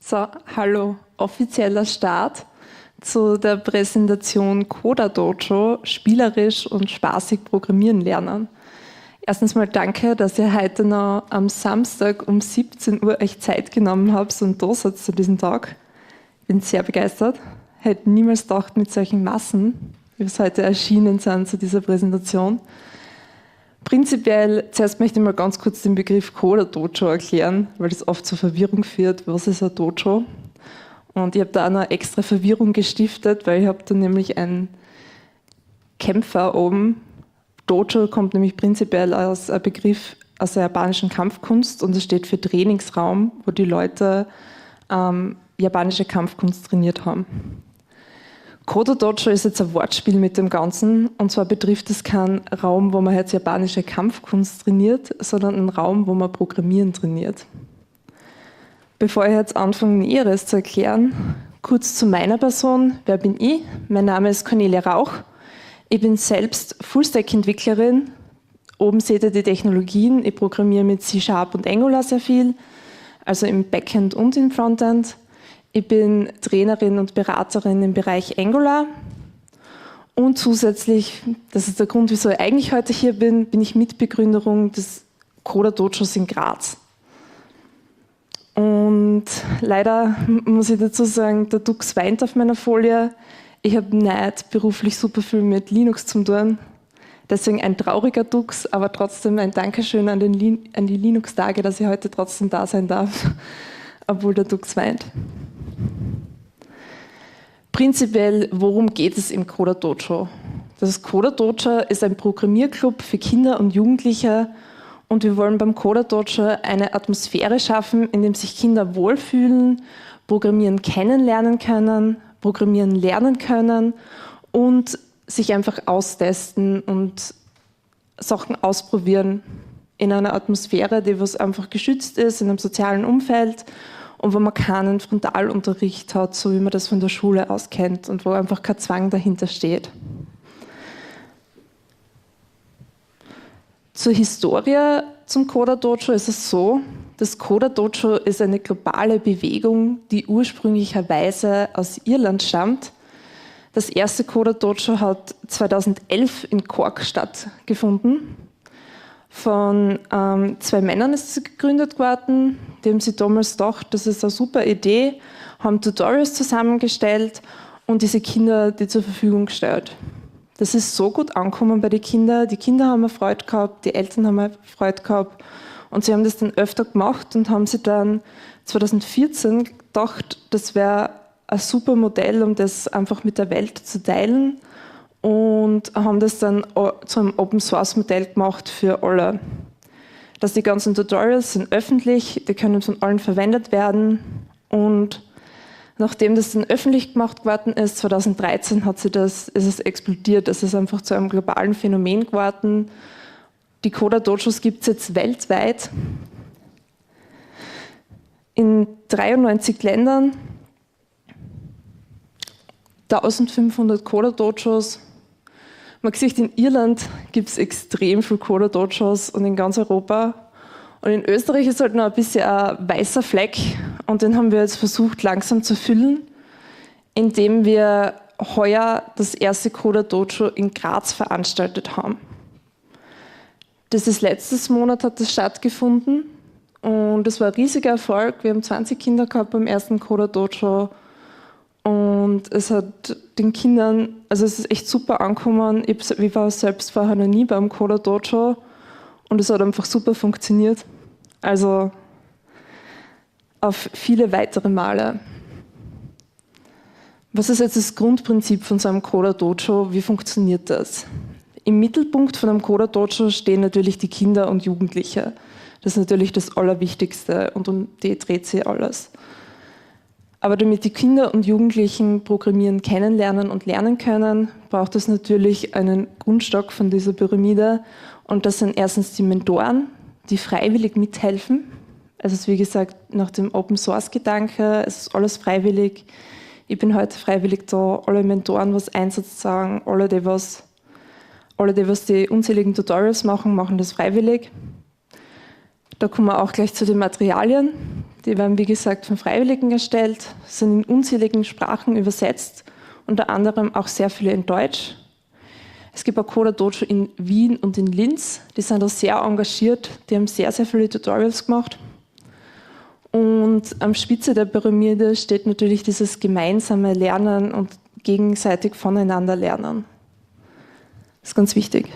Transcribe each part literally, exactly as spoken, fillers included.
So, hallo, offizieller Start zu der Präsentation Coder Dojo, spielerisch und spaßig programmieren lernen. Erstens mal danke, dass ihr heute noch am Samstag um siebzehn Uhr euch Zeit genommen habt und da seid zu diesem Tag. Ich bin sehr begeistert. Hätte niemals gedacht, mit solchen Massen, wie es heute erschienen sind zu dieser Präsentation. Prinzipiell, zuerst möchte ich mal ganz kurz den Begriff Coder Dojo erklären, weil das oft zur Verwirrung führt. Was ist ein Dojo? Und ich habe da auch noch extra Verwirrung gestiftet, weil ich habe da nämlich einen Kämpfer oben. Dojo kommt nämlich prinzipiell aus einem Begriff aus der japanischen Kampfkunst und es steht für Trainingsraum, wo die Leute ähm, japanische Kampfkunst trainiert haben. Coder Dojo ist jetzt ein Wortspiel mit dem Ganzen, und zwar betrifft es keinen Raum, wo man jetzt japanische Kampfkunst trainiert, sondern einen Raum, wo man Programmieren trainiert. Bevor ich jetzt anfange, Näheres zu erklären, kurz zu meiner Person. Wer bin ich? Mein Name ist Cornelia Rauch. Ich bin selbst Fullstack-Entwicklerin. Oben seht ihr die Technologien. Ich programmiere mit C Sharp und Angular sehr viel, also im Backend und im Frontend. Ich bin Trainerin und Beraterin im Bereich Angular und zusätzlich, das ist der Grund, wieso ich eigentlich heute hier bin, bin ich Mitbegründerin des Coder Dojos in Graz. Und leider muss ich dazu sagen, der Dux weint auf meiner Folie. Ich habe nicht beruflich super viel mit Linux zu tun, deswegen ein trauriger Dux, aber trotzdem ein Dankeschön an, den, an die Linux-Tage, dass ich heute trotzdem da sein darf, obwohl der Dux weint. Prinzipiell, worum geht es im Coder Dojo? Das Coder Dojo ist ein Programmierclub für Kinder und Jugendliche und wir wollen beim Coder Dojo eine Atmosphäre schaffen, in der sich Kinder wohlfühlen, Programmieren kennenlernen können, Programmieren lernen können und sich einfach austesten und Sachen ausprobieren in einer Atmosphäre, die was einfach geschützt ist, in einem sozialen Umfeld. Und wo man keinen Frontalunterricht hat, so wie man das von der Schule aus kennt und wo einfach kein Zwang dahinter steht. Zur Historie zum Coder Dojo ist es so, das Coder Dojo ist eine globale Bewegung, die ursprünglicherweise aus Irland stammt. Das erste Coder Dojo hat zweitausendelf in Cork stattgefunden. Von ähm, zwei Männern ist es gegründet worden, die haben sich damals gedacht, das ist eine super Idee, haben Tutorials zusammengestellt und diese Kinder die zur Verfügung gestellt. Das ist so gut angekommen bei den Kindern, die Kinder haben eine Freude gehabt, die Eltern haben eine Freude gehabt und sie haben das dann öfter gemacht und haben sich dann zweitausendvierzehn gedacht, das wäre ein super Modell, um das einfach mit der Welt zu teilen. Und haben das dann zu einem Open-Source-Modell gemacht für alle. Dass die ganzen Tutorials sind öffentlich, die können von allen verwendet werden. Und nachdem das dann öffentlich gemacht worden ist, zweitausenddreizehn hat sie das, ist es explodiert. Es ist einfach zu einem globalen Phänomen geworden. Die Coder Dojos gibt es jetzt weltweit in dreiundneunzig Ländern, eintausendfünfhundert Coder Dojos. Man sieht, in Irland gibt es extrem viele Coder Dojos und in ganz Europa. Und in Österreich ist halt noch ein bisschen ein weißer Fleck und den haben wir jetzt versucht langsam zu füllen, indem wir heuer das erste Coder Dojo in Graz veranstaltet haben. Das ist letztes Monat hat das stattgefunden und es war ein riesiger Erfolg. Wir haben zwanzig Kinder gehabt beim ersten Coder Dojo. Und es hat den Kindern, also es ist echt super angekommen. Ich war selbst vorher noch nie beim Coder Dojo und es hat einfach super funktioniert. Also auf viele weitere Male. Was ist jetzt das Grundprinzip von so einem Coder Dojo? Wie funktioniert das? Im Mittelpunkt von einem Coder Dojo stehen natürlich die Kinder und Jugendliche. Das ist natürlich das Allerwichtigste und um die dreht sich alles. Aber damit die Kinder und Jugendlichen Programmieren kennenlernen und lernen können, braucht es natürlich einen Grundstock von dieser Pyramide. Und das sind erstens die Mentoren, die freiwillig mithelfen. Also es ist wie gesagt nach dem Open-Source-Gedanke, es ist alles freiwillig. Ich bin heute freiwillig da, alle Mentoren was Einsatz sagen, alle die was, alle die was die unzähligen Tutorials machen, machen das freiwillig. Da kommen wir auch gleich zu den Materialien. Die werden, wie gesagt, von Freiwilligen erstellt, sind in unzähligen Sprachen übersetzt, unter anderem auch sehr viele in Deutsch. Es gibt ein Coder-Dojo in Wien und in Linz, die sind da sehr engagiert, die haben sehr, sehr viele Tutorials gemacht. Und am Spitze der Pyramide steht natürlich dieses gemeinsame Lernen und gegenseitig voneinander lernen. Das ist ganz wichtig.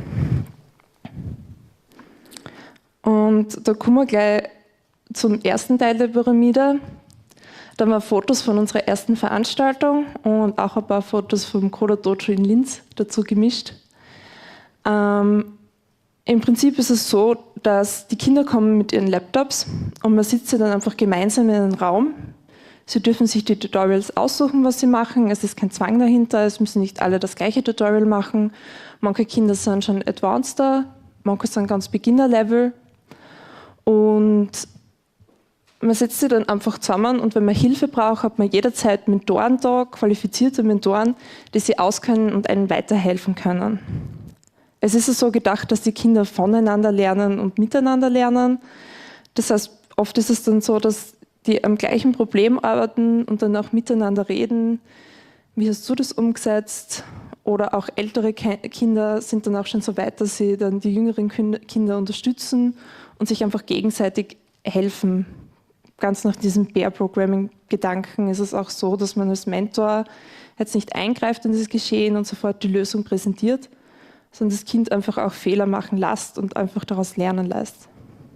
Und da kommen wir gleich zum ersten Teil der Pyramide. Da haben wir Fotos von unserer ersten Veranstaltung und auch ein paar Fotos vom Coder-Dojo in Linz dazu gemischt. Ähm, Im Prinzip ist es so, dass die Kinder kommen mit ihren Laptops und man sitzt sie dann einfach gemeinsam in einem Raum. Sie dürfen sich die Tutorials aussuchen, was sie machen. Es ist kein Zwang dahinter, es müssen nicht alle das gleiche Tutorial machen. Manche Kinder sind schon advanceder, manche sind ganz Beginner-Level. Und man setzt sie dann einfach zusammen und wenn man Hilfe braucht, hat man jederzeit Mentoren da, qualifizierte Mentoren, die sie auskennen und einem weiterhelfen können. Es ist so gedacht, dass die Kinder voneinander lernen und miteinander lernen. Das heißt, oft ist es dann so, dass die am gleichen Problem arbeiten und dann auch miteinander reden. Wie hast du das umgesetzt? Oder auch ältere Kinder sind dann auch schon so weit, dass sie dann die jüngeren Kinder unterstützen und sich einfach gegenseitig helfen. Ganz nach diesem Pair-Programming-Gedanken ist es auch so, dass man als Mentor jetzt nicht eingreift in das Geschehen und sofort die Lösung präsentiert, sondern das Kind einfach auch Fehler machen lässt und einfach daraus lernen lässt.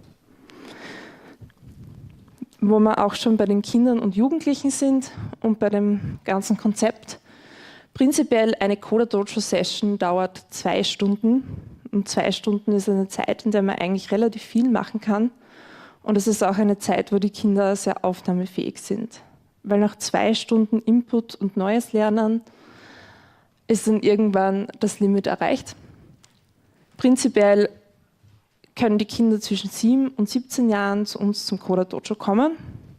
Wo wir auch schon bei den Kindern und Jugendlichen sind und bei dem ganzen Konzept. Prinzipiell eine Coder-Dojo-Session dauert zwei Stunden. Und zwei Stunden ist eine Zeit, in der man eigentlich relativ viel machen kann. Und es ist auch eine Zeit, wo die Kinder sehr aufnahmefähig sind. Weil nach zwei Stunden Input und Neues Lernen ist dann irgendwann das Limit erreicht. Prinzipiell können die Kinder zwischen sieben und siebzehn Jahren zu uns zum Coder-Dojo kommen.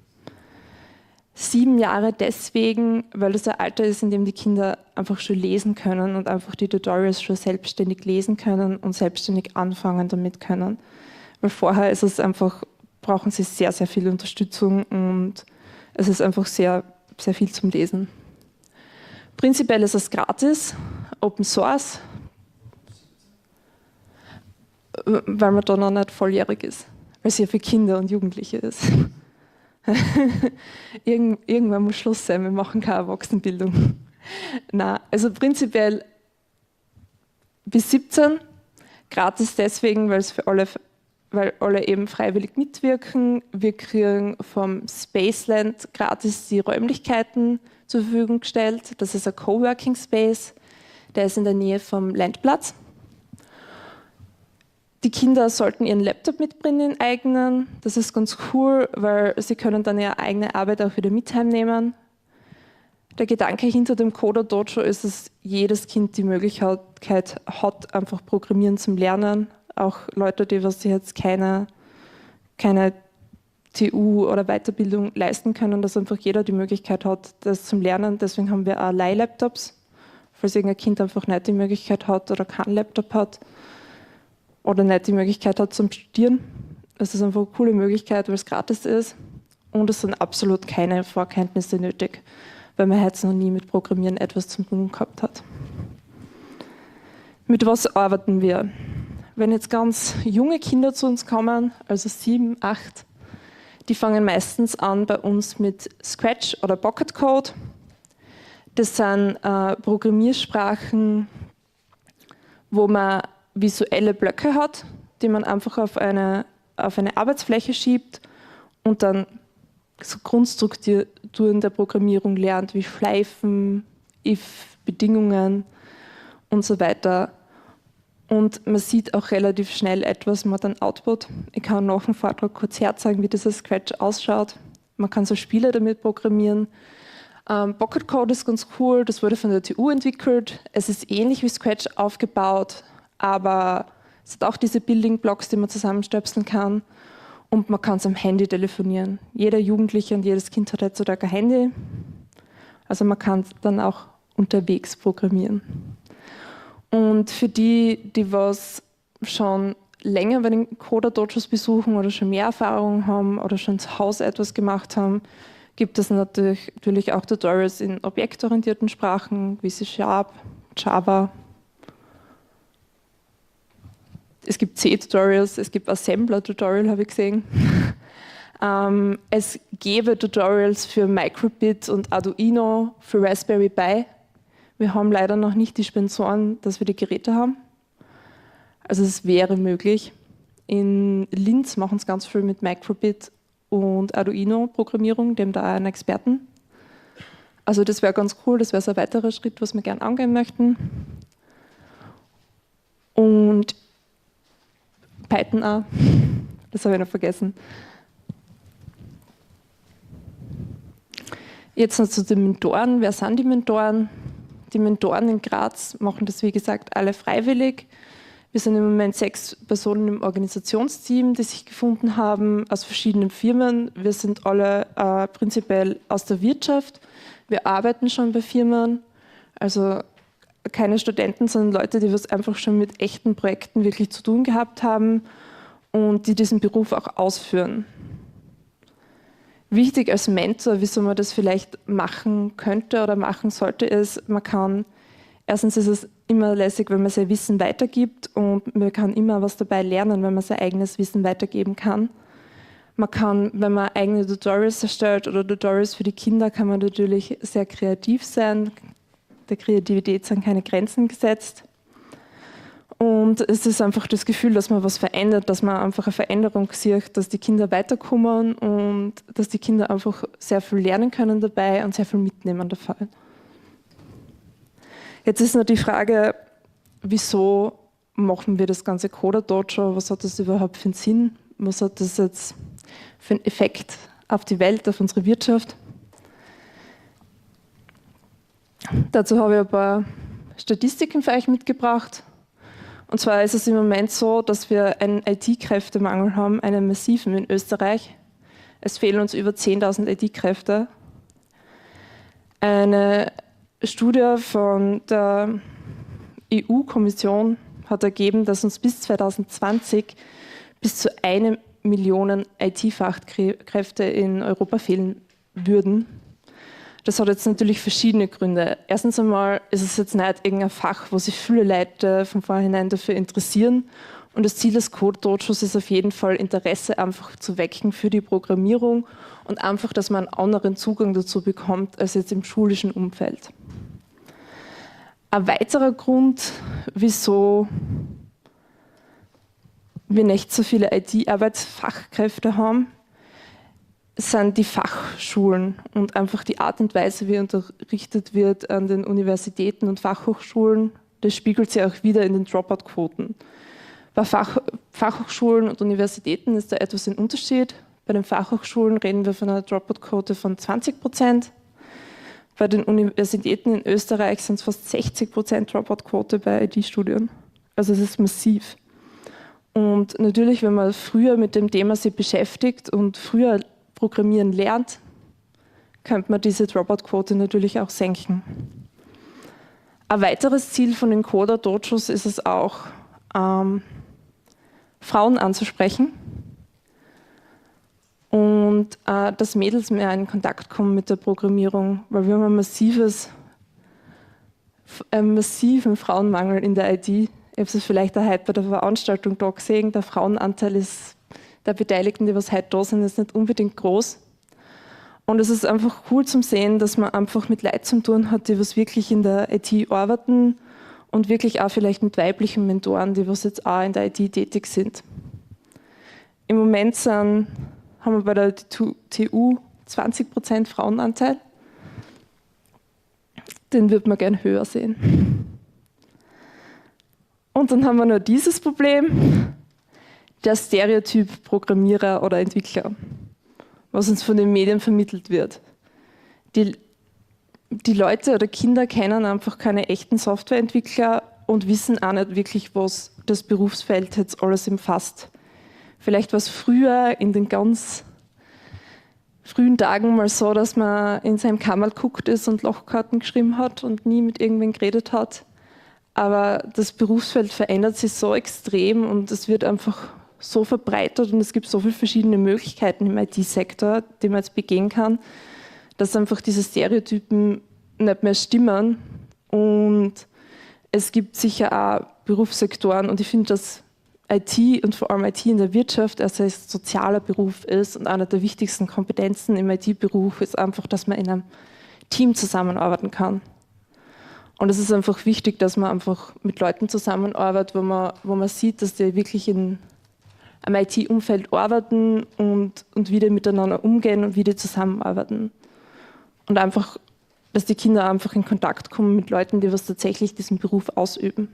Sieben Jahre deswegen, weil das ein Alter ist, in dem die Kinder einfach schon lesen können und einfach die Tutorials schon selbstständig lesen können und selbstständig anfangen damit können. Weil vorher ist es einfach, brauchen sie sehr, sehr viel Unterstützung und es ist einfach sehr, sehr viel zum Lesen. Prinzipiell ist es gratis, Open Source, weil man da noch nicht volljährig ist, weil es ja für Kinder und Jugendliche ist. Irgend, irgendwann muss Schluss sein, wir machen keine Erwachsenenbildung. Nein, also prinzipiell bis siebzehn, gratis deswegen, weil es für alle, weil alle eben freiwillig mitwirken. Wir kriegen vom Spaceland gratis die Räumlichkeiten zur Verfügung gestellt. Das ist ein Coworking Space, der ist in der Nähe vom Landplatz. Die Kinder sollten ihren Laptop mitbringen, ihren eigenen. Das ist ganz cool, weil sie können dann ihre eigene Arbeit auch wieder mit heimnehmen. Der Gedanke hinter dem Coder-Dojo ist, dass jedes Kind die Möglichkeit hat, einfach Programmieren zum Lernen. Auch Leute, die was sie jetzt keine, keine T U oder Weiterbildung leisten können, dass einfach jeder die Möglichkeit hat, das zum Lernen. Deswegen haben wir auch Leihlaptops, falls irgendein Kind einfach nicht die Möglichkeit hat oder keinen Laptop hat. Oder nicht die Möglichkeit hat zum Studieren. Das ist einfach eine coole Möglichkeit, weil es gratis ist und es sind absolut keine Vorkenntnisse nötig, weil man jetzt noch nie mit Programmieren etwas zu tun gehabt hat. Mit was arbeiten wir? Wenn jetzt ganz junge Kinder zu uns kommen, also sieben, acht, die fangen meistens an bei uns mit Scratch oder Pocket Code. Das sind äh, Programmiersprachen, wo man visuelle Blöcke hat, die man einfach auf eine, auf eine Arbeitsfläche schiebt und dann so Grundstrukturen der Programmierung lernt, wie Schleifen, if-Bedingungen und so weiter. Und man sieht auch relativ schnell etwas, man hat einen Output. Ich kann nach dem Vortrag kurz herzeigen, wie dieser Scratch ausschaut. Man kann so Spiele damit programmieren. Ähm, Pocket Code ist ganz cool, das wurde von der T U entwickelt. Es ist ähnlich wie Scratch aufgebaut, aber es hat auch diese Building Blocks, die man zusammenstöpseln kann und man kann es am Handy telefonieren. Jeder Jugendliche und jedes Kind hat heutzutage ein Handy, also man kann es dann auch unterwegs programmieren. Und für die, die was schon länger bei den Coder-Dojos besuchen oder schon mehr Erfahrung haben oder schon zu Hause etwas gemacht haben, gibt es natürlich, natürlich auch Tutorials in objektorientierten Sprachen wie C Sharp, Java. Es gibt C-Tutorials, es gibt Assembler-Tutorial, habe ich gesehen. ähm, es gäbe Tutorials für Microbit und Arduino, für Raspberry Pi. Wir haben leider noch nicht die Sponsoren, dass wir die Geräte haben. Also es wäre möglich. In Linz machen es ganz viel mit Microbit und Arduino-Programmierung, die haben da einen Experten. Also das wäre ganz cool, das wäre so ein weiterer Schritt, was wir gerne angehen möchten. Und Python auch, das habe ich noch vergessen. Jetzt noch zu den Mentoren. Wer sind die Mentoren? Die Mentoren in Graz machen das, wie gesagt, alle freiwillig. Wir sind im Moment sechs Personen im Organisationsteam, die sich gefunden haben aus verschiedenen Firmen. Wir sind alle äh, prinzipiell aus der Wirtschaft. Wir arbeiten schon bei Firmen, also keine Studenten, sondern Leute, die was einfach schon mit echten Projekten wirklich zu tun gehabt haben und die diesen Beruf auch ausführen. Wichtig als Mentor, wieso man das vielleicht machen könnte oder machen sollte, ist, man kann, erstens ist es immer lässig, wenn man sein Wissen weitergibt und man kann immer was dabei lernen, wenn man sein eigenes Wissen weitergeben kann. Man kann, wenn man eigene Tutorials erstellt oder Tutorials für die Kinder, kann man natürlich sehr kreativ sein. Der Kreativität sind keine Grenzen gesetzt. Und es ist einfach das Gefühl, dass man was verändert, dass man einfach eine Veränderung sieht, dass die Kinder weiterkommen und dass die Kinder einfach sehr viel lernen können dabei und sehr viel mitnehmen davon. Jetzt ist noch die Frage, wieso machen wir das ganze Coder-Dojo? Was hat das überhaupt für einen Sinn? Was hat das jetzt für einen Effekt auf die Welt, auf unsere Wirtschaft? Dazu habe ich ein paar Statistiken für euch mitgebracht. Und zwar ist es im Moment so, dass wir einen I T-Kräftemangel haben, einen massiven in Österreich. Es fehlen uns über zehntausend I T-Kräfte. Eine Studie von der E U-Kommission hat ergeben, dass uns bis zweitausendzwanzig bis zu eine Million I T-Fachkräfte in Europa fehlen würden. Das hat jetzt natürlich verschiedene Gründe. Erstens einmal ist es jetzt nicht irgendein Fach, wo sich viele Leute von vornherein dafür interessieren. Und das Ziel des Code-Dojos ist auf jeden Fall, Interesse einfach zu wecken für die Programmierung und einfach, dass man einen anderen Zugang dazu bekommt als jetzt im schulischen Umfeld. Ein weiterer Grund, wieso wir nicht so viele I T-Arbeitsfachkräfte haben, sind die Fachschulen und einfach die Art und Weise, wie unterrichtet wird an den Universitäten und Fachhochschulen. Das spiegelt sich auch wieder in den Dropout-Quoten. Bei Fach, Fachhochschulen und Universitäten ist da etwas ein Unterschied. Bei den Fachhochschulen reden wir von einer Dropout-Quote von zwanzig Prozent. Bei den Universitäten in Österreich sind es fast sechzig Prozent Dropout-Quote bei I T-Studien. Also es ist massiv. Und natürlich, wenn man früher mit dem Thema sich beschäftigt und früher Programmieren lernt, könnte man diese Dropout-Quote natürlich auch senken. Ein weiteres Ziel von den Coder-Dojos ist es auch, ähm, Frauen anzusprechen und äh, dass Mädels mehr in Kontakt kommen mit der Programmierung, weil wir haben ein massives, einen massiven Frauenmangel in der I T. Ich habe es vielleicht auch heute bei der Veranstaltung da gesehen, der Frauenanteil ist der Beteiligten, die was heute da sind, ist nicht unbedingt groß. Und es ist einfach cool zum sehen, dass man einfach mit Leuten zu tun hat, die was wirklich in der I T arbeiten und wirklich auch vielleicht mit weiblichen Mentoren, die was jetzt auch in der I T tätig sind. Im Moment sind, haben wir bei der T U zwanzig Prozent Frauenanteil. Den würde man gern höher sehen. Und dann haben wir noch dieses Problem, der Stereotyp Programmierer oder Entwickler, was uns von den Medien vermittelt wird. Die, die Leute oder Kinder kennen einfach keine echten Softwareentwickler und wissen auch nicht wirklich, was das Berufsfeld jetzt alles umfasst. Vielleicht war es früher in den ganz frühen Tagen mal so, dass man in seinem Kammerl geguckt ist und Lochkarten geschrieben hat und nie mit irgendwen geredet hat. aber das Berufsfeld verändert sich so extrem und es wird einfach so verbreitet und es gibt so viele verschiedene Möglichkeiten im I T-Sektor, die man jetzt begehen kann, dass einfach diese Stereotypen nicht mehr stimmen. Und es gibt sicher auch Berufssektoren und ich finde, dass I T und vor allem I T in der Wirtschaft also ein sozialer Beruf ist und eine der wichtigsten Kompetenzen im I T-Beruf ist einfach, dass man in einem Team zusammenarbeiten kann. Und es ist einfach wichtig, dass man einfach mit Leuten zusammenarbeitet, wo man, wo man sieht, dass die wirklich in einem I T-Umfeld arbeiten und, und wie die miteinander umgehen und wie die zusammenarbeiten. Und einfach, dass die Kinder einfach in Kontakt kommen mit Leuten, die was tatsächlich diesen Beruf ausüben.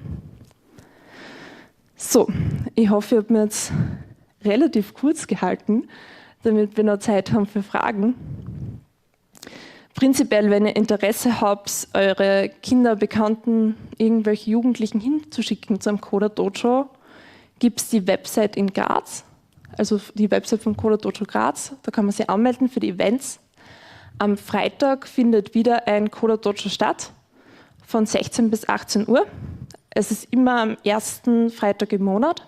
So, ich hoffe, ich habe mir jetzt relativ kurz gehalten, damit wir noch Zeit haben für Fragen. Prinzipiell, wenn ihr Interesse habt, eure Kinder, Bekannten, irgendwelche Jugendlichen hinzuschicken zu einem Coder Dojo, gibt es die Website in Graz, also die Website vom Coder Dojo Graz, da kann man sich anmelden für die Events. Am Freitag findet wieder ein Coder Dojo statt, von sechzehn bis achtzehn Uhr. Es ist immer am ersten Freitag im Monat.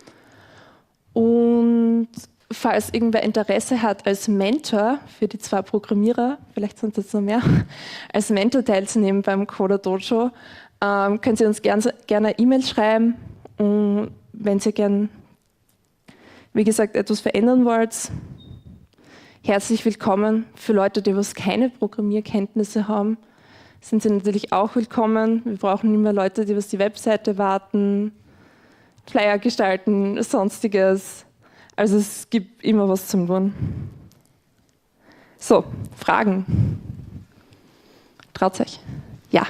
Und falls irgendwer Interesse hat, als Mentor für die zwei Programmierer, vielleicht sind es jetzt noch mehr, als Mentor teilzunehmen beim Coder Dojo, ähm, können Sie uns gern, gerne eine E-Mail schreiben. Und wenn Sie gern, wie gesagt, etwas verändern wollt, herzlich willkommen. Für Leute, die was keine Programmierkenntnisse haben, sind Sie natürlich auch willkommen. Wir brauchen immer Leute, die was die Webseite warten, Flyer gestalten, sonstiges. Also es gibt immer was zum Tun. So, Fragen? Traut euch? Ja.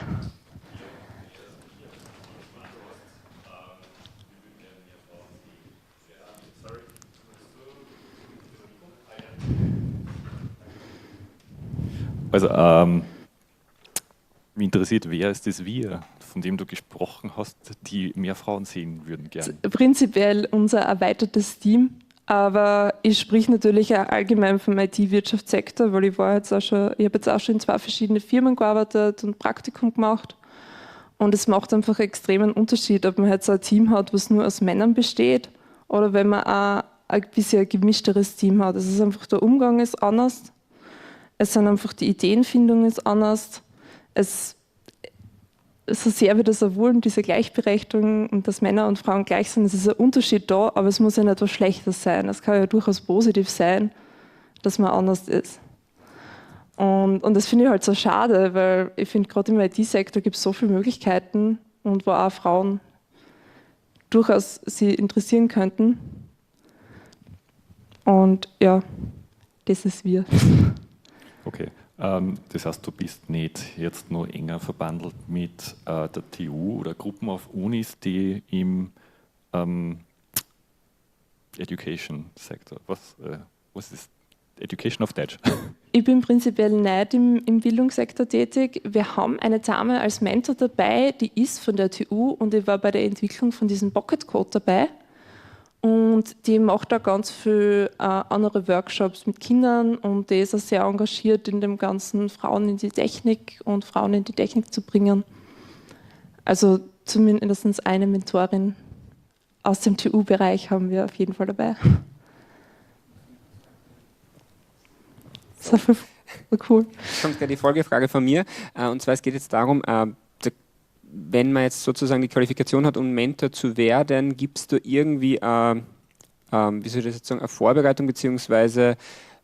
Also, ähm, mich interessiert, wer ist das Wir, von dem du gesprochen hast, die mehr Frauen sehen würden gerne? Prinzipiell unser erweitertes Team, aber ich sprich natürlich auch allgemein vom I T-Wirtschaftssektor, weil ich war jetzt auch schon, ich habe jetzt auch schon in zwei verschiedenen Firmen gearbeitet und Praktikum gemacht. Und es macht einfach einen extremen Unterschied, ob man jetzt ein Team hat, was nur aus Männern besteht, oder wenn man auch ein bisschen ein gemischteres Team hat. Es ist einfach, der Umgang ist anders. Es sind einfach, die Ideenfindung ist anders. Es, so sehr wie das auch wollen, diese Gleichberechtigung und dass Männer und Frauen gleich sind, es ist ein Unterschied da, aber es muss ja nicht etwas Schlechtes sein. Es kann ja durchaus positiv sein, dass man anders ist. Und, und das finde ich halt so schade, weil ich finde, gerade im I T-Sektor gibt es so viele Möglichkeiten und wo auch Frauen durchaus sie interessieren könnten. Und ja, das ist wir. Okay, ähm, das heißt, du bist nicht jetzt noch enger verbandelt mit äh, der T U oder Gruppen auf Unis, die im ähm, Education-Sektor, was, äh, was ist Education auf Deutsch? Ich bin prinzipiell nicht im, im Bildungssektor tätig. Wir haben eine Dame als Mentor dabei, die ist von der T U und ich war bei der Entwicklung von diesem Pocket Code dabei. Und die macht da ganz viele äh, andere Workshops mit Kindern und die ist auch sehr engagiert in dem ganzen Frauen in die Technik und Frauen in die Technik zu bringen. Also zumindest eine Mentorin aus dem T U-Bereich haben wir auf jeden Fall dabei. So cool. Jetzt kommt gleich die Folgefrage von mir. Und zwar, es geht jetzt darum, wenn man jetzt sozusagen die Qualifikation hat, um Mentor zu werden, gibt es da irgendwie, äh, äh, wie soll ich das jetzt sagen, eine Vorbereitung, beziehungsweise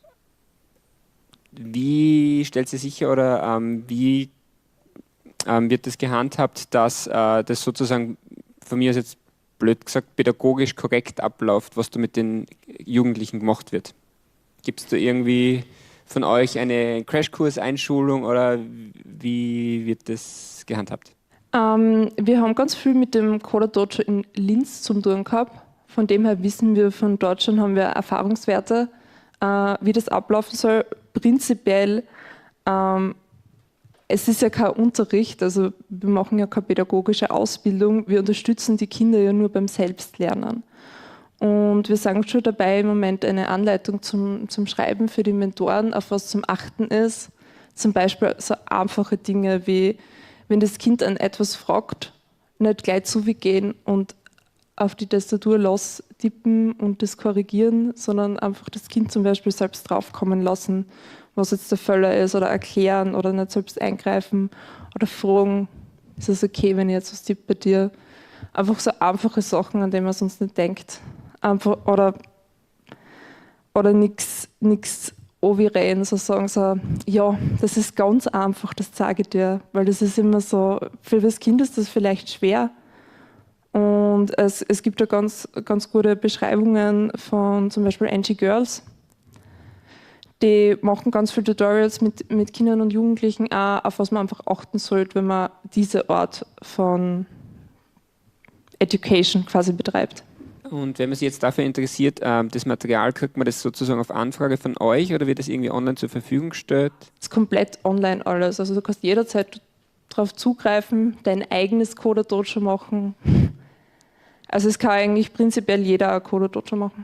wie stellt sie sicher oder ähm, wie ähm, wird das gehandhabt, dass äh, das sozusagen von mir aus jetzt blöd gesagt pädagogisch korrekt abläuft, was da mit den Jugendlichen gemacht wird? Gibt es da irgendwie von euch eine Crashkurs-Einschulung oder wie wird das gehandhabt? Ähm, wir haben ganz viel mit dem Coder Dojo in Linz zum tun gehabt. Von dem her wissen wir, von dort schon haben wir Erfahrungswerte, äh, wie das ablaufen soll. Prinzipiell, ähm, es ist ja kein Unterricht, also wir machen ja keine pädagogische Ausbildung, wir unterstützen die Kinder ja nur beim Selbstlernen. Und wir sind schon dabei, im Moment eine Anleitung zum, zum Schreiben für die Mentoren, auf was zum Achten ist. Zum Beispiel so einfache Dinge wie, wenn das Kind an etwas fragt, nicht gleich zugehen und auf die Tastatur los tippen und das korrigieren, sondern einfach das Kind zum Beispiel selbst draufkommen lassen, was jetzt der Fehler ist, oder erklären oder nicht selbst eingreifen oder fragen, ist es okay, wenn ich jetzt was tippe bei dir? Einfach so einfache Sachen, an die man sonst nicht denkt. Einfach, oder oder nichts reden, so sagen so, ja, das ist ganz einfach, das zeige ich dir, weil das ist immer so, für das Kind ist das vielleicht schwer. Und es, es gibt ja ganz, ganz gute Beschreibungen von zum Beispiel Angie Girls. Die machen ganz viele Tutorials mit, mit Kindern und Jugendlichen auch, auf was man einfach achten sollte, wenn man diese Art von Education quasi betreibt. Und wenn man sich jetzt dafür interessiert, ähm, das Material, kriegt man das sozusagen auf Anfrage von euch oder wird das irgendwie online zur Verfügung gestellt? Es ist komplett online alles. Also du kannst jederzeit darauf zugreifen, dein eigenes Coder-Dojo machen. Also es kann eigentlich prinzipiell jeder ein Coder-Dojo machen.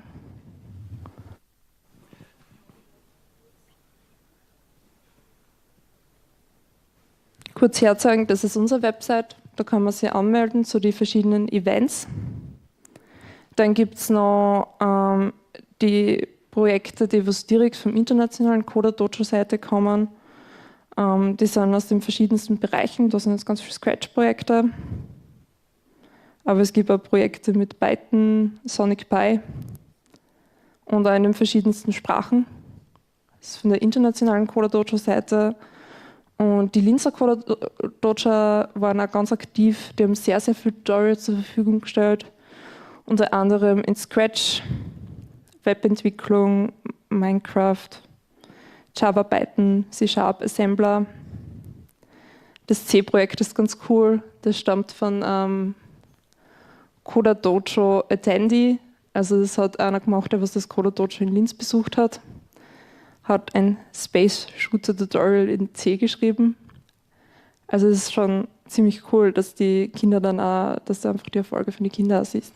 Kurz herzeigen, das ist unsere Website. Da kann man sich anmelden zu den verschiedenen Events. Dann gibt es noch ähm, die Projekte, die was direkt vom internationalen Coder-Dojo-Seite kommen. Ähm, die sind aus den verschiedensten Bereichen. Da sind jetzt ganz viele Scratch-Projekte. Aber es gibt auch Projekte mit Python, Sonic Pi und auch in den verschiedensten Sprachen. Das ist von der internationalen Coder-Dojo-Seite. Und die Linzer Coder-Dojo waren auch ganz aktiv. Die haben sehr, sehr viele Tutorials zur Verfügung gestellt. Unter anderem in Scratch, Webentwicklung, Minecraft, Java, Python, C-Sharp, Assembler. Das C-Projekt ist ganz cool. Das stammt von ähm, Coder Dojo Attendee. Also das hat einer gemacht, der was das Coder Dojo in Linz besucht hat. Hat ein Space Shooter Tutorial in C geschrieben. Also es ist schon ziemlich cool, dass die Kinder dann auch, dass du einfach die Erfolge von den Kindern auch siehst.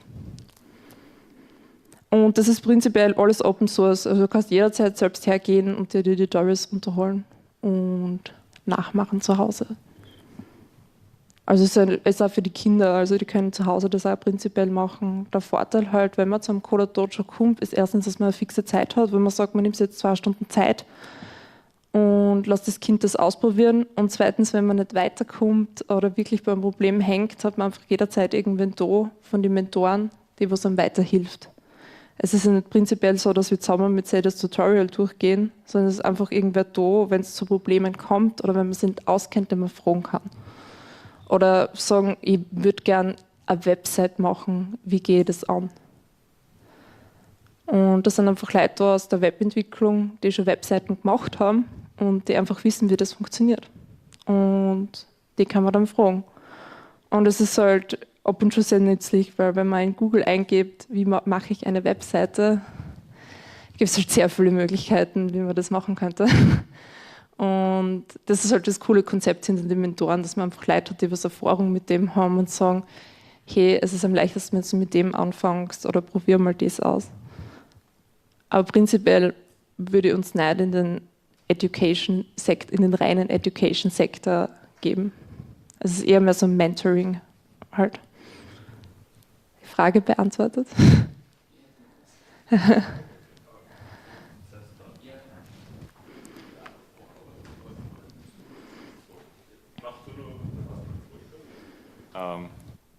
Und das ist prinzipiell alles Open Source. Also du kannst jederzeit selbst hergehen und dir die Tutorials runterholen und nachmachen zu Hause. Also es ist auch für die Kinder, also die können zu Hause das auch prinzipiell machen. Der Vorteil halt, wenn man zum Coder Dojo kommt, ist erstens, dass man eine fixe Zeit hat, wenn man sagt, man nimmt sich jetzt zwei Stunden Zeit und lässt das Kind das ausprobieren. Und zweitens, wenn man nicht weiterkommt oder wirklich beim Problem hängt, hat man einfach jederzeit irgendwen da von den Mentoren, die was einem weiterhilft. Es ist ja nicht prinzipiell so, dass wir zusammen mit sich das Tutorial durchgehen, sondern es ist einfach irgendwer da, wenn es zu Problemen kommt oder wenn man sich nicht auskennt, den man fragen kann. Oder sagen, ich würde gerne eine Website machen, wie gehe ich das an? Und das sind einfach Leute da aus der Webentwicklung, die schon Webseiten gemacht haben und die einfach wissen, wie das funktioniert. Und die kann man dann fragen. Und es ist halt ab und zu sehr nützlich, weil wenn man in Google eingibt, wie mache ich eine Webseite, gibt es halt sehr viele Möglichkeiten, wie man das machen könnte. Und das ist halt das coole Konzept hinter den Mentoren, dass man einfach Leute hat, die was Erfahrung mit dem haben und sagen, hey, es ist am leichtesten, wenn du mit dem anfängst oder probier mal das aus. Aber prinzipiell würde ich uns nicht in den Education Sekt, in den reinen Education Sektor geben. Es ist eher mehr so ein Mentoring halt. Die Frage beantwortet. Ähm,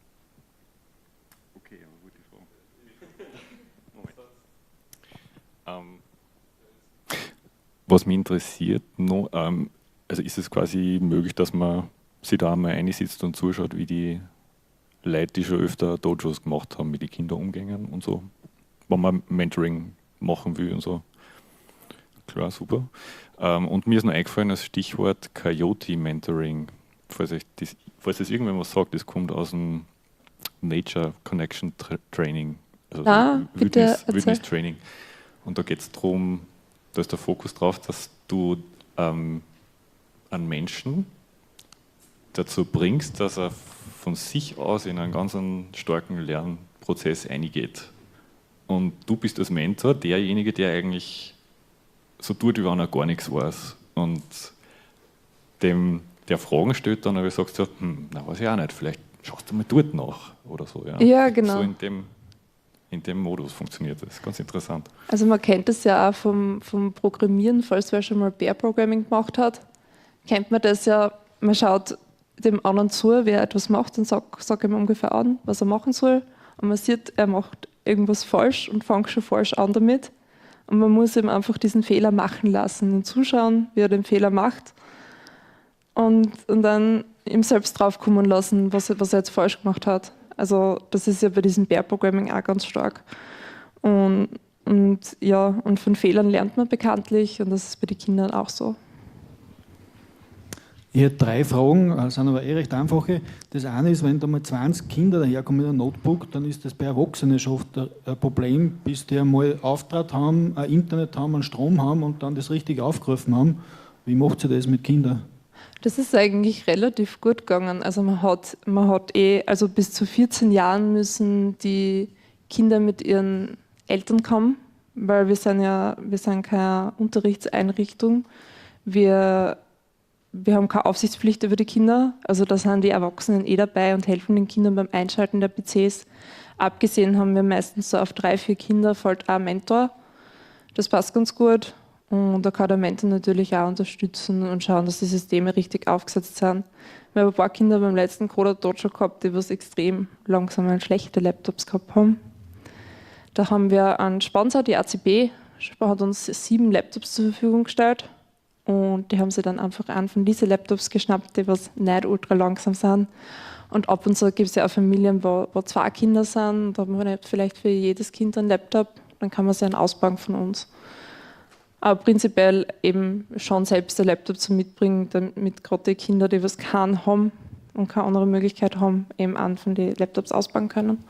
okay, aber gute Frage. Moment. Ähm, was mich interessiert noch, ähm, also ist es quasi möglich, dass man sich da einmal einsitzt und zuschaut, wie die Leute, die schon öfter Dojos gemacht haben, mit den Kindern umgehen und so, wenn man Mentoring machen will und so. Klar, super. Ähm, und mir ist noch eingefallen, das Stichwort Coyote Mentoring. Falls, ich das, falls das irgendwann was sagt, das kommt aus dem Nature Connection Tra Training, also ah, so Wildnis, Wildnis Training. Und da geht es darum, da ist der Fokus drauf, dass du ähm, einen Menschen dazu bringst, dass er von sich aus in einen ganz starken Lernprozess eingeht. Und du bist als Mentor derjenige, der eigentlich so tut, wie wenn er gar nichts weiß. Und dem der Fragen stellt, dann aber sagst du, hm, na weiß ich auch nicht, vielleicht schaust du mal dort nach oder so. Ja, Ja, genau. So in dem, in dem Modus funktioniert das. Ganz interessant. Also man kennt das ja auch vom, vom Programmieren, falls wer schon mal Pair Programming gemacht hat, kennt man das ja, man schaut dem anderen zu, wer etwas macht und sagt, sagt ihm ungefähr an, was er machen soll. Und man sieht, er macht irgendwas falsch und fängt schon falsch an damit. Und man muss ihm einfach diesen Fehler machen lassen und zuschauen, wie er den Fehler macht. Und, und dann ihm selbst draufkommen lassen, was, er- was er jetzt falsch gemacht hat. Also das ist ja bei diesem Pair Programming auch ganz stark. Und, und ja, und von Fehlern lernt man bekanntlich und das ist bei den Kindern auch so. Ich hätte drei Fragen, das sind aber eh recht einfache. Das eine ist, wenn da mal zwanzig Kinder daherkommen mit einem Notebook, dann ist das bei Erwachsenen schon oft ein Problem, bis die einmal Auftrag haben, ein Internet haben, einen Strom haben und dann das richtig aufgerufen haben. Wie macht sie das mit Kindern? Das ist eigentlich relativ gut gegangen. Also man hat, man hat eh, also bis zu vierzehn Jahren müssen die Kinder mit ihren Eltern kommen, weil wir sind ja, wir sind keine Unterrichtseinrichtung. Wir, wir haben keine Aufsichtspflicht über die Kinder. Also da sind die Erwachsenen eh dabei und helfen den Kindern beim Einschalten der P Cs. Abgesehen haben wir meistens so auf drei, vier Kinder fällt auch ein Mentor. Das passt ganz gut. Und da kann der Mentor natürlich auch unterstützen und schauen, dass die Systeme richtig aufgesetzt sind. Wir haben ein paar Kinder beim letzten Coder Dojo gehabt, die was extrem langsam und schlechte Laptops gehabt haben. Da haben wir einen Sponsor, die A C B, hat uns sieben Laptops zur Verfügung gestellt. Und die haben sie dann einfach einen von diesen Laptops geschnappt, die was nicht ultra langsam sind. Und ab und zu gibt es ja auch Familien, wo, wo zwei Kinder sind. Da haben wir vielleicht für jedes Kind einen Laptop. Dann kann man sie einen ausbauen von uns. Aber prinzipiell eben schon selbst der Laptop zu mitbringen, damit gerade die Kinder, die was keinen haben und keine andere Möglichkeit haben, eben einen von den Laptops ausbauen können.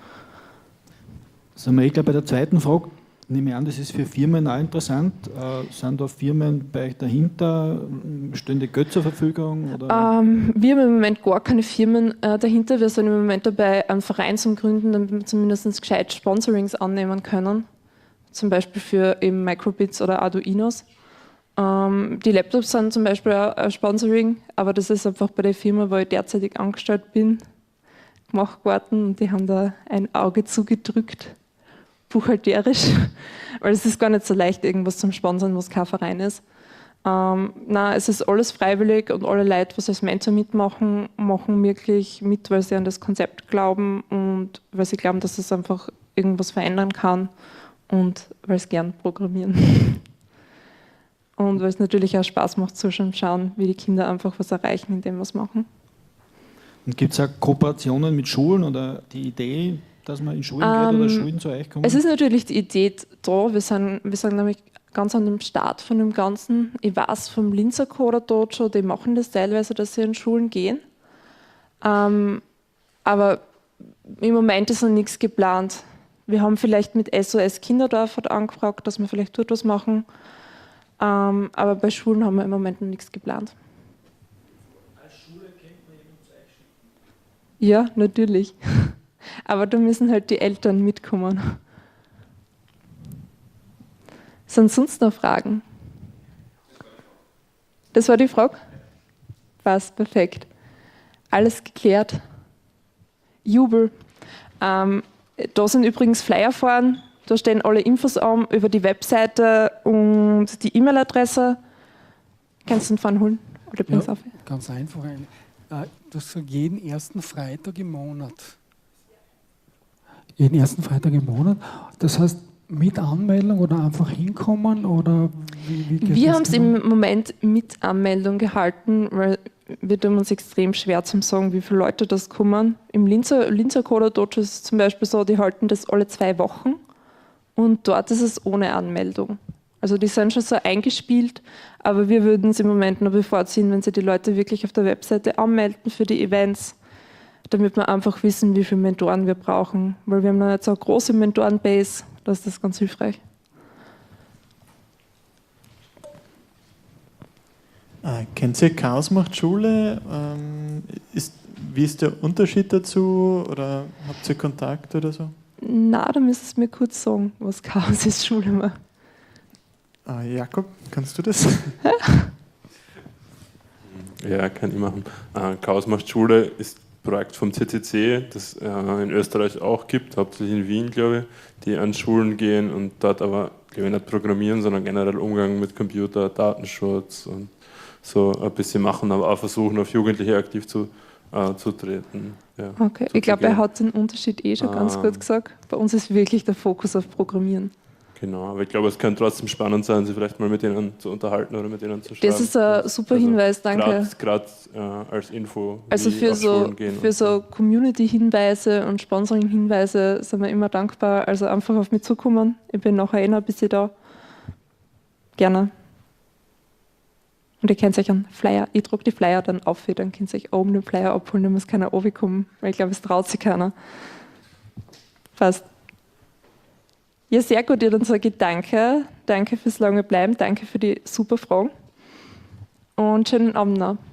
Sind wir eh gleich bei der zweiten Frage. Nehme ich an, das ist für Firmen auch interessant. Äh, sind da Firmen bei euch dahinter? Stehen die Geld zur Verfügung? Oder? Ähm, wir haben im Moment gar keine Firmen äh, dahinter. Wir sind im Moment dabei, einen Verein zu gründen, damit wir zumindest gescheit Sponsorings annehmen können. Zum Beispiel für eben Microbits oder Arduinos. Ähm, die Laptops sind zum Beispiel auch ein Sponsoring, aber das ist einfach bei der Firma, wo ich derzeitig angestellt bin, gemacht worden und die haben da ein Auge zugedrückt, buchhalterisch, weil es ist gar nicht so leicht, irgendwas zum Sponsern, was kein Verein ist. Ähm, nein, es ist alles freiwillig und alle Leute, die als Mentor mitmachen, machen wirklich mit, weil sie an das Konzept glauben und weil sie glauben, dass es einfach irgendwas verändern kann. Und weil sie gern programmieren. Und weil es natürlich auch Spaß macht, zu schauen, wie die Kinder einfach was erreichen, indem wir es machen. Und gibt es auch Kooperationen mit Schulen oder die Idee, dass man in Schulen ähm, geht oder Schulen zu euch kommen? Es ist natürlich die Idee da. Wir sind, wir sind nämlich ganz an dem Start von dem Ganzen. Ich weiß vom Linzer Coder Dojo, die machen das teilweise, dass sie in Schulen gehen. Ähm, aber im Moment ist noch nichts geplant. Wir haben vielleicht mit S O S Kinderdorf angefragt, dass wir vielleicht dort was machen. Ähm, aber bei Schulen haben wir im Moment noch nichts geplant. Als Schule kennt man jemanden zu euch schicken? Ja, natürlich. Aber da müssen halt die Eltern mitkommen. Sind sonst noch Fragen? Das war die Frage? Passt, perfekt. Alles geklärt. Jubel. Ähm, Da sind übrigens Flyer vorn, da stehen alle Infos an über die Webseite und die E-Mail-Adresse. Kannst du den vorn holen? Oder ja, auf? Ganz einfach. Äh, du hast gesagt, jeden ersten Freitag im Monat. Jeden ersten Freitag im Monat. Das heißt, mit Anmeldung oder einfach hinkommen? Oder wie, wie geht Wir das haben es genau? im Moment mit Anmeldung gehalten, weil wir tun uns extrem schwer zu sagen, wie viele Leute das kommen. Im Linzer, Linzer Coder Dojo ist es zum Beispiel so, die halten das alle zwei Wochen und dort ist es ohne Anmeldung. Also die sind schon so eingespielt, aber wir würden es im Moment noch bevorziehen, wenn sie die Leute wirklich auf der Webseite anmelden für die Events, damit wir einfach wissen, wie viele Mentoren wir brauchen. Weil wir haben noch nicht so eine große Mentorenbase, da ist das ganz hilfreich. Äh, kennt ihr Chaos macht Schule? Ähm, ist, wie ist der Unterschied dazu? Oder habt ihr Kontakt oder so? Na, da müsstest du mir kurz sagen, was Chaos ist Schule macht. Äh, Jakob, kannst du das? Ja, kann ich machen. Äh, Chaos macht Schule ist Projekt vom C C C, das äh, in Österreich auch gibt, hauptsächlich in Wien, glaube ich, die an Schulen gehen und dort aber, glaube ich, nicht programmieren, sondern generell Umgang mit Computer, Datenschutz und so ein bisschen machen, aber auch versuchen, auf Jugendliche aktiv zu, äh, zu treten. Ja, Okay, ich glaube, er hat den Unterschied eh schon ganz Ähm. gut gesagt. Bei uns ist wirklich der Fokus auf Programmieren. Genau, aber ich glaube, es könnte trotzdem spannend sein, sich vielleicht mal mit denen zu unterhalten oder mit denen zu schreiben. Das ist ein super Hinweis, danke. Gerade äh, als Info, Also wie für auf so, Schulen gehen für und so Community-Hinweise und Sponsoring-Hinweise sind wir immer dankbar. Also einfach auf mich zukommen. Ich bin nachher eh noch ein bisschen da. Gerne. Und ihr könnt euch einen Flyer, ich drucke die Flyer dann auf, dann könnt ihr euch oben den Flyer abholen, dann muss keiner runterkommen, weil ich glaube, es traut sich keiner. Passt. Ja, sehr gut, ja, dann sage ich danke. Danke fürs lange Bleiben, danke für die super Fragen und schönen Abend noch.